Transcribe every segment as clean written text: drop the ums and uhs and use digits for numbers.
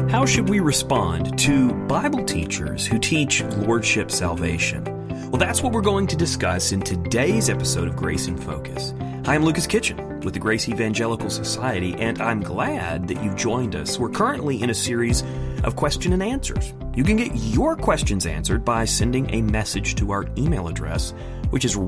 How should we respond to Bible teachers who teach Lordship salvation? Well, that's what we're going to discuss in today's episode of Grace in Focus. Hi, I'm Lucas Kitchen with the Grace Evangelical Society, and I'm glad that you've joined us. We're currently in a series of question and answers. You can get your questions answered by sending a message to our email address, which is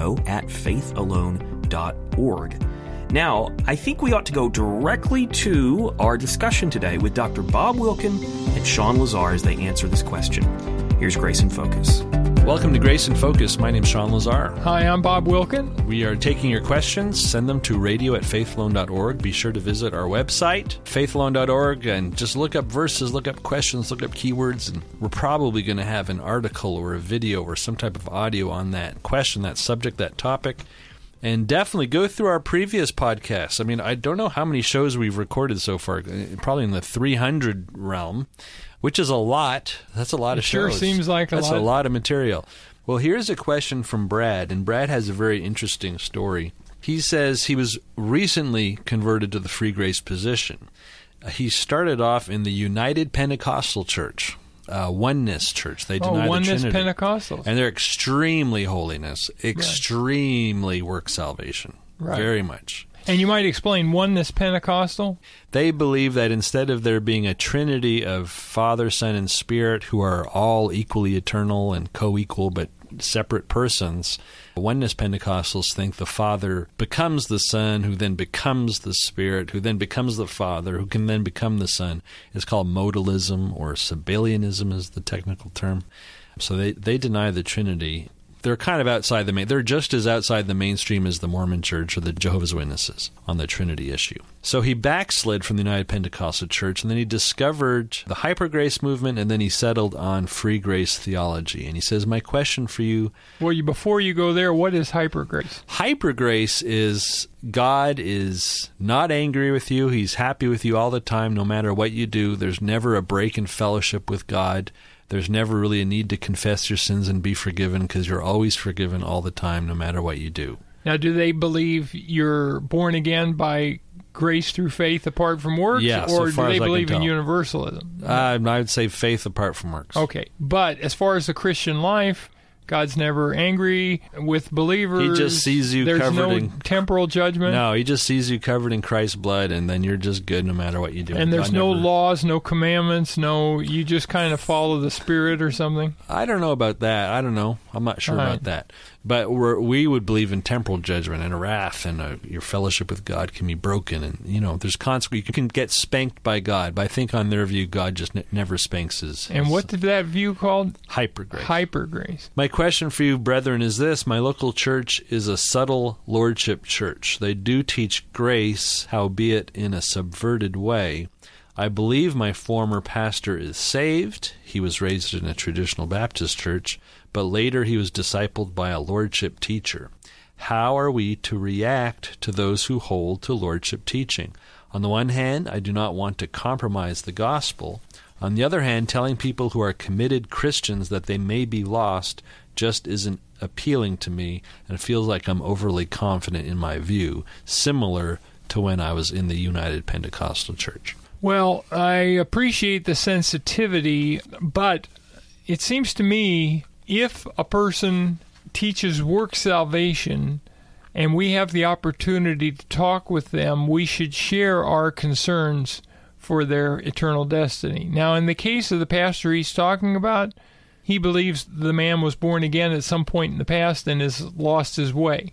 radio@faithalone.org. Now, I think we ought to go directly to our discussion today with Dr. Bob Wilkin and Sean Lazar as they answer this question. Here's Grace in Focus. Welcome to Grace in Focus. My name's Sean Lazar. Hi, I'm Bob Wilkin. We are taking your questions. Send them to radio@faithalone.org. Be sure to visit our website, faithalone.org, and just look up verses, look up questions, look up keywords, and we're probably going to have an article or a video or some type of audio on that question, that subject, that topic. And definitely go through our previous podcasts. I mean, I don't know how many shows we've recorded so far, probably in the 300 realm, which is a lot. That's a lot of shows. Sure seems like a lot. That's a lot of material. Well, here's a question from Brad, and Brad has a very interesting story. He says he was recently converted to the free grace position. He started off in the United Pentecostal Church. Oneness Church. They deny the Trinity. Oneness Pentecostals. And they're extremely holiness, extremely work salvation. Right. Very much. And you might explain Oneness Pentecostal? They believe that instead of there being a trinity of Father, Son, and Spirit who are all equally eternal and co-equal but separate persons, Oneness Pentecostals think the Father becomes the Son, who then becomes the Spirit, who then becomes the Father, who can then become the Son. It's called modalism, or Sabellianism is the technical term. So they deny the Trinity. They're kind of outside they're just as outside the mainstream as the Mormon Church or the Jehovah's Witnesses on the Trinity issue. So he backslid from the United Pentecostal Church, and then he discovered the Hypergrace movement, and then he settled on free grace theology. And he says, my question for you... Well, before you go there, what is Hypergrace? Hypergrace is God is not angry with you. He's happy with you all the time, no matter what you do. There's never a break in fellowship with God. There's never really a need to confess your sins and be forgiven because you're always forgiven all the time, no matter what you do. Now, do they believe you're born again by grace through faith apart from works? Yeah, or so far do they as I believe can in tell. universalism? I would say faith apart from works. Okay, but as far as the Christian life, God's never angry with believers. He just sees you There's covered no in... temporal judgment. No, he just sees you covered in Christ's blood, and then you're just good no matter what you do. And there's no laws, no commandments, you just kind of follow the Spirit or something? I don't know about that. I don't know. I'm not sure about that. But we would believe in temporal judgment and wrath, and your fellowship with God can be broken. And, there's consequences. You can get spanked by God. But I think on their view, God just never spanks his... And what did that view called? Hypergrace. Hypergrace. My question for you, brethren, is this. My local church is a subtle lordship church. They do teach grace, howbeit in a subverted way. I believe my former pastor is saved. He was raised in a traditional Baptist church, but later he was discipled by a lordship teacher. How are we to react to those who hold to lordship teaching? On the one hand, I do not want to compromise the gospel. On the other hand, telling people who are committed Christians that they may be lost just isn't appealing to me, and it feels like I'm overly confident in my view, similar to when I was in the United Pentecostal Church. Well, I appreciate the sensitivity, but it seems to me if a person teaches work salvation and we have the opportunity to talk with them, we should share our concerns for their eternal destiny. Now, in the case of the pastor he's talking about, he believes the man was born again at some point in the past and has lost his way.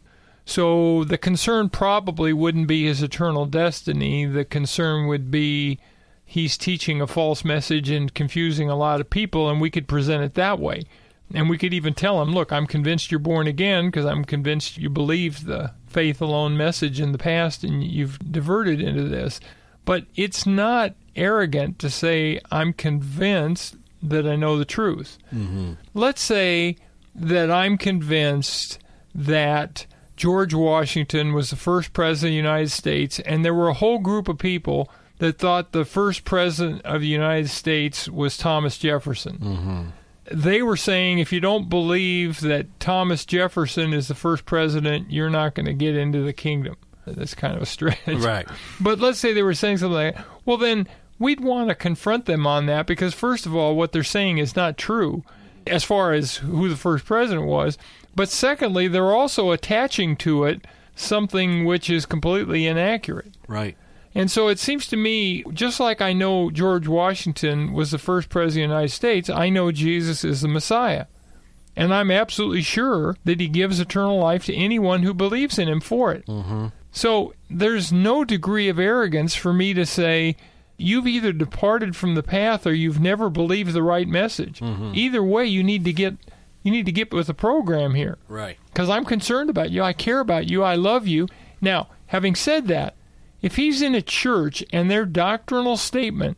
So the concern probably wouldn't be his eternal destiny. The concern would be he's teaching a false message and confusing a lot of people, and we could present it that way. And we could even tell him, look, I'm convinced you're born again because I'm convinced you believed the faith alone message in the past and you've diverted into this. But it's not arrogant to say, I'm convinced that I know the truth. Mm-hmm. Let's say that I'm convinced that George Washington was the first president of the United States, and there were a whole group of people that thought the first president of the United States was Thomas Jefferson. Mm-hmm. They were saying, if you don't believe that Thomas Jefferson is the first president, you're not going to get into the kingdom. That's kind of a stretch. Right. But let's say they were saying something like, well, then we'd want to confront them on that because, first of all, what they're saying is not true as far as who the first president was. But secondly, they're also attaching to it something which is completely inaccurate. Right. And so it seems to me, just like I know George Washington was the first president of the United States, I know Jesus is the Messiah. And I'm absolutely sure that he gives eternal life to anyone who believes in him for it. Mm-hmm. So there's no degree of arrogance for me to say, you've either departed from the path or you've never believed the right message. Mm-hmm. Either way, you need to get with the program here. Right. Because I'm concerned about you. I care about you. I love you. Now, having said that, if he's in a church and their doctrinal statement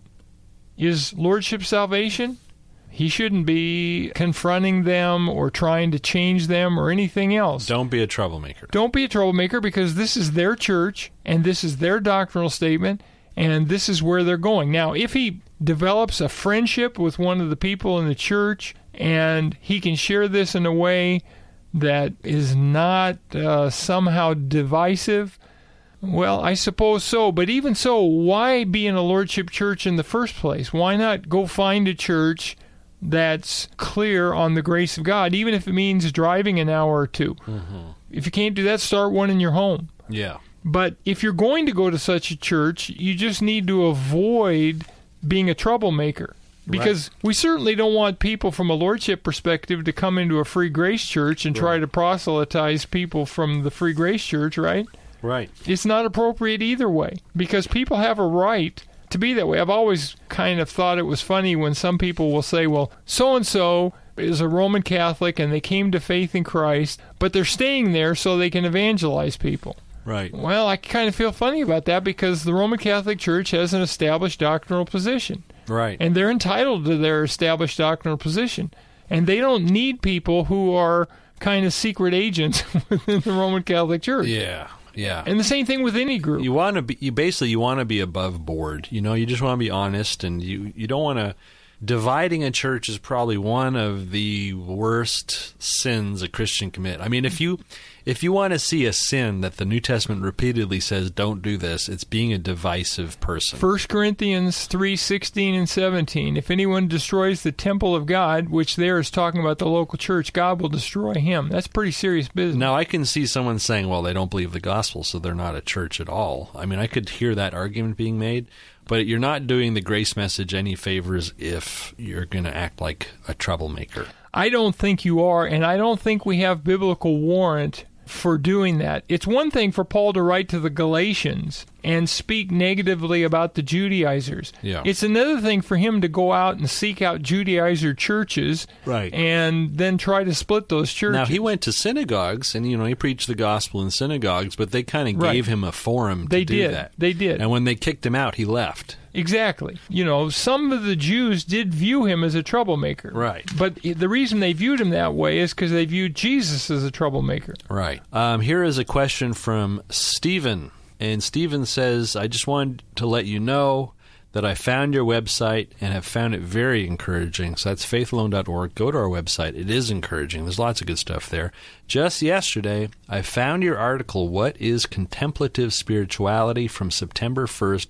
is Lordship salvation, he shouldn't be confronting them or trying to change them or anything else. Don't be a troublemaker. Don't be a troublemaker because this is their church and this is their doctrinal statement and this is where they're going. Now, if he develops a friendship with one of the people in the church and he can share this in a way that is not somehow divisive, well, I suppose so. But even so, why be in a Lordship church in the first place? Why not go find a church that's clear on the grace of God, even if it means driving an hour or two? Mm-hmm. If you can't do that, start one in your home. Yeah. But if you're going to go to such a church, you just need to avoid being a troublemaker. Because we certainly don't want people from a Lordship perspective to come into a Free Grace church and try to proselytize people from the Free Grace church, right? Right. It's not appropriate either way because people have a right to be that way. I've always kind of thought it was funny when some people will say, well, so-and-so is a Roman Catholic and they came to faith in Christ, but they're staying there so they can evangelize people. Right. Well, I kind of feel funny about that because the Roman Catholic Church has an established doctrinal position. Right. And they're entitled to their established doctrinal position. And they don't need people who are kind of secret agents within the Roman Catholic Church. Yeah. Yeah. And the same thing with any group. You want to be you want to be above board. You know, you just want to be honest and you don't want to dividing a church is probably one of the worst sins a Christian commit. I mean, if you want to see a sin that the New Testament repeatedly says don't do this, it's being a divisive person. 1 Corinthians 3:16 and 17. If anyone destroys the temple of God, which there is talking about the local church, God will destroy him. That's pretty serious business. Now, I can see someone saying, well, they don't believe the gospel, so they're not a church at all. I mean, I could hear that argument being made. But you're not doing the grace message any favors if you're going to act like a troublemaker. I don't think you are, and I don't think we have biblical warrant for doing that. It's one thing for Paul to write to the Galatians and speak negatively about the Judaizers. Yeah. It's another thing for him to go out and seek out Judaizer churches and then try to split those churches. Now, he went to synagogues, and, he preached the gospel in synagogues, but they kind of gave him a forum to do that. They did. And when they kicked him out, he left. Exactly. Some of the Jews did view him as a troublemaker. Right. But the reason they viewed him that way is because they viewed Jesus as a troublemaker. Right. Here is a question from Stephen. And Stephen says, I just wanted to let you know that I found your website and have found it very encouraging. So that's faithalone.org. Go to our website. It is encouraging. There's lots of good stuff there. Just yesterday, I found your article, What is Contemplative Spirituality, from September 1st,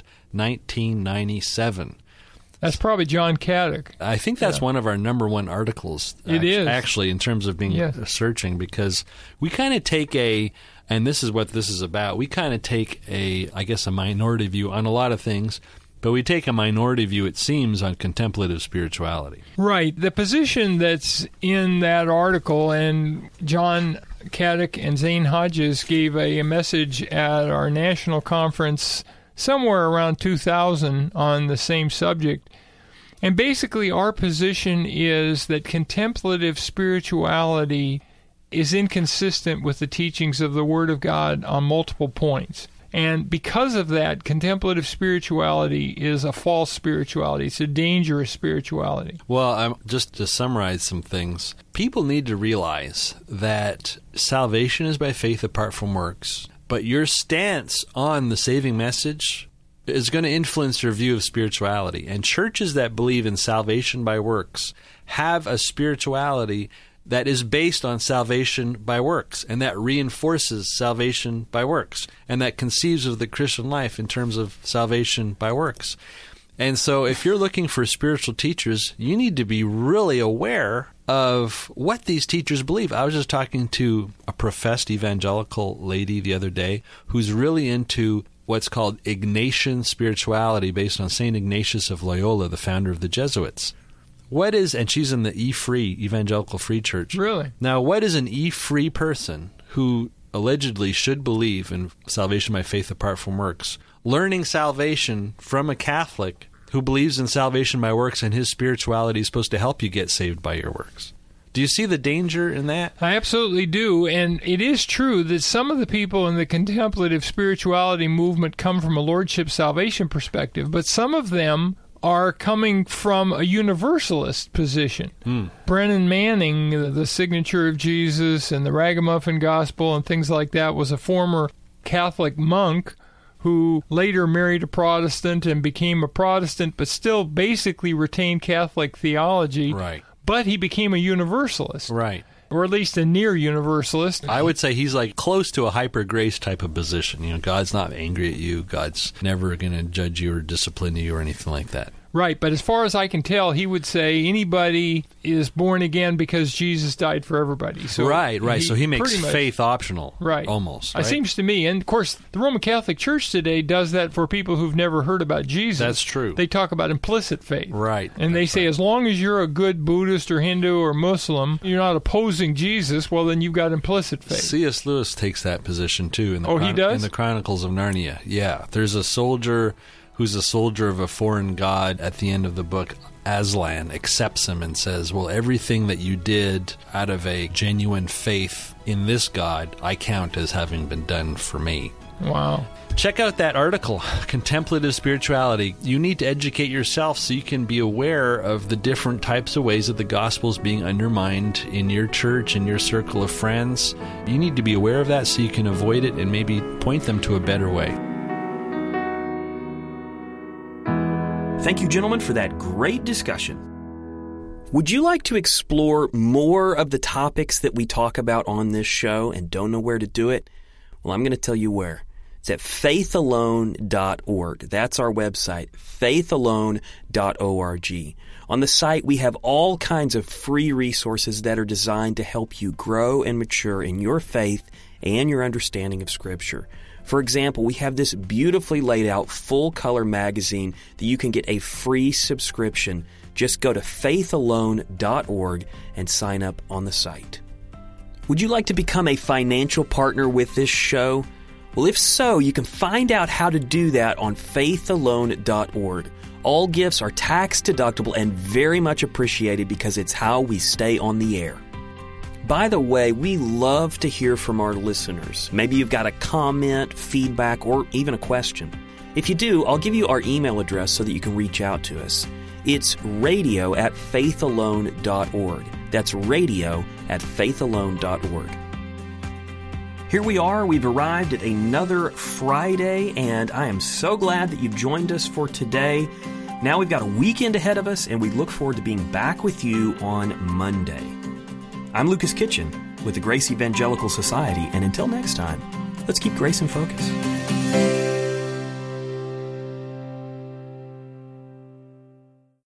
1997. That's probably John Caddick. I think that's one of our number one articles. It is. Actually, in terms of being searching, because we kind of take and this is what this is about, we kind of take a minority view on a lot of things, but we take a minority view, it seems, on contemplative spirituality. Right. The position that's in that article, and John Caddick and Zane Hodges gave a message at our national conference somewhere around 2000 on the same subject. And basically our position is that contemplative spirituality is inconsistent with the teachings of the Word of God on multiple points. And because of that, contemplative spirituality is a false spirituality. It's a dangerous spirituality. Well, just to summarize some things, people need to realize that salvation is by faith apart from works. But your stance on the saving message is going to influence your view of spirituality. And churches that believe in salvation by works have a spirituality that is based on salvation by works, and that reinforces salvation by works, and that conceives of the Christian life in terms of salvation by works. And so if you're looking for spiritual teachers, you need to be really aware of what these teachers believe. I was just talking to a professed evangelical lady the other day who's really into what's called Ignatian spirituality based on St. Ignatius of Loyola, the founder of the Jesuits. And she's in the E-Free, Evangelical Free Church. Really? Now, what is an E-Free person who allegedly should believe in salvation by faith apart from works, learning salvation from a Catholic who believes in salvation by works and his spirituality is supposed to help you get saved by your works? Do you see the danger in that? I absolutely do, and it is true that some of the people in the contemplative spirituality movement come from a lordship salvation perspective, but some of them are coming from a universalist position. Brennan Manning, the Signature of Jesus and the Ragamuffin Gospel and things like that, was a former Catholic monk who later married a Protestant and became a Protestant, but still basically retained Catholic theology. Right. But he became a universalist. Right. Or at least a near universalist. I would say he's like close to a hyper grace type of position. You know, God's not angry at you. God's never going to judge you or discipline you or anything like that. Right, but as far as I can tell, he would say anybody is born again because Jesus died for everybody. So right. So he makes faith optional, right? Almost. Right? It seems to me, and of course, the Roman Catholic Church today does that for people who've never heard about Jesus. That's true. They talk about implicit faith, right? And they say as long as you're a good Buddhist or Hindu or Muslim, you're not opposing Jesus. Well, then you've got implicit faith. C.S. Lewis takes that position too. He does? In the Chronicles of Narnia. Yeah, there's a soldier who's a soldier of a foreign god. At the end of the book, Aslan accepts him and says, well, everything that you did out of a genuine faith in this god, I count as having been done for me. Wow. Check out that article, Contemplative Spirituality. You need to educate yourself so you can be aware of the different types of ways that the gospel is being undermined in your church, in your circle of friends. You need to be aware of that so you can avoid it and maybe point them to a better way. Thank you, gentlemen, for that great discussion. Would you like to explore more of the topics that we talk about on this show and don't know where to do it? Well, I'm going to tell you where. It's at faithalone.org. That's our website, faithalone.org. On the site, we have all kinds of free resources that are designed to help you grow and mature in your faith and your understanding of Scripture. For example, we have this beautifully laid out full-color magazine that you can get a free subscription. Just go to faithalone.org and sign up on the site. Would you like to become a financial partner with this show? Well, if so, you can find out how to do that on faithalone.org. All gifts are tax-deductible and very much appreciated because it's how we stay on the air. By the way, we love to hear from our listeners. Maybe you've got a comment, feedback, or even a question. If you do, I'll give you our email address so that you can reach out to us. It's radio@faithalone.org. That's radio@faithalone.org. Here we are. We've arrived at another Friday, and I am so glad that you've joined us for today. Now we've got a weekend ahead of us, and we look forward to being back with you on Monday. I'm Lucas Kitchen with the Grace Evangelical Society, and until next time, let's keep grace in focus.